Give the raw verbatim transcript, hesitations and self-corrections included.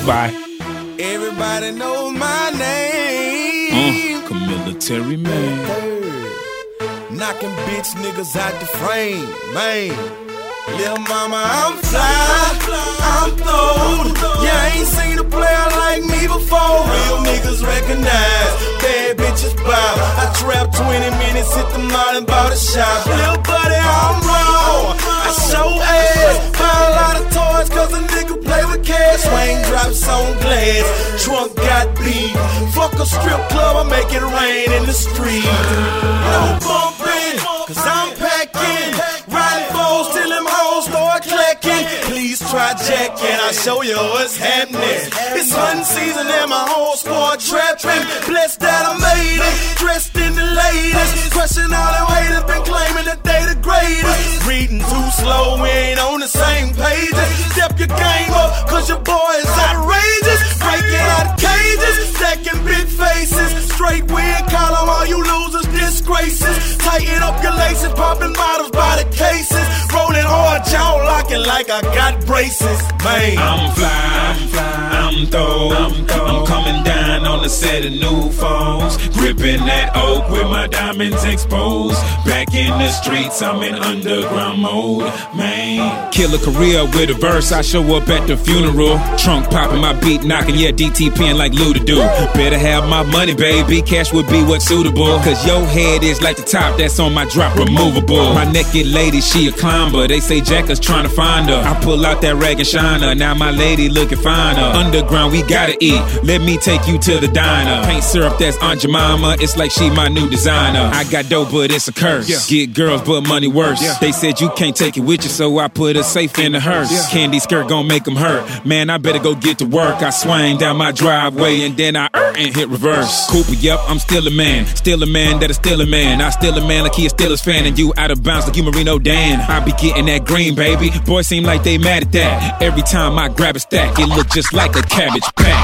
Bye. Everybody knows my name. Uh, Military man. Knocking bitch niggas out the frame, man. Lil' mama, I'm fly, I'm throwed. Yeah, I ain't seen a player like me before. Real niggas recognize, bad bitches bow. I trap twenty minutes, hit the mall and bought a shop. Lil' buddy, I'm raw, I show ass. Buy a lot of toys cause a nigga play with cash. Swing drops on glass, trunk got beat. Fuck a strip club, I make it rain in the street. No bumping, cause I'm packing. Riding foes till them hoes start clacking. Please try jacking, I'll show you what's happening. It's hunting season and my whole squad trapping. Blessed that I made it, dressed in the latest. Crushing all them haters, been claiming that they the greatest. Reading too slow, we ain't on the same pages. Step your game up, cause your boy is outrageous. Breaking out of cages, stacking big faces. Straight win column, all you losers disgraces. Tighten up your laces, popping models by the cases. Rolling hard, jaw locking like I got braces, man. I'm fly, I'm fly, I'm throw, I'm, I'm coming down on the set of new foes. Gripping that oak with my diamonds exposed. Back in the streets, I'm in underground mode, man. Kill a career with a verse, I show up at the funeral. Trunk popping, my beat knocking, yeah, D T P'ing like Luda do. Better have my money, baby, cash would be what's suitable. Cause your head is like the top that's on my drop removable. My naked lady, she a climber, they say Jacka's trying to find her. I pull out that rag and shiner, now my lady looking finer. Underground, we gotta eat, let me take you to the diner. Paint syrup, that's Aunt Jemima, it's like she my new designer. I got dope, but it's a curse, yeah. Get girls, but money worse, yeah. They said you can't take it with you, so I put a safe in the hearse, yeah. Candy skirt gon' make them hurt, man, I better go get to work. I swing down my driveway and then I er and hit reverse. Cooper, yup, I'm still a man, still a man that is still a man. I still a man like he a Steelers fan, and you out of bounds like you Marino Dan. I be getting that green, baby, boys seem like they mad at that. Every time I grab a stack, it look just like a cabbage patch.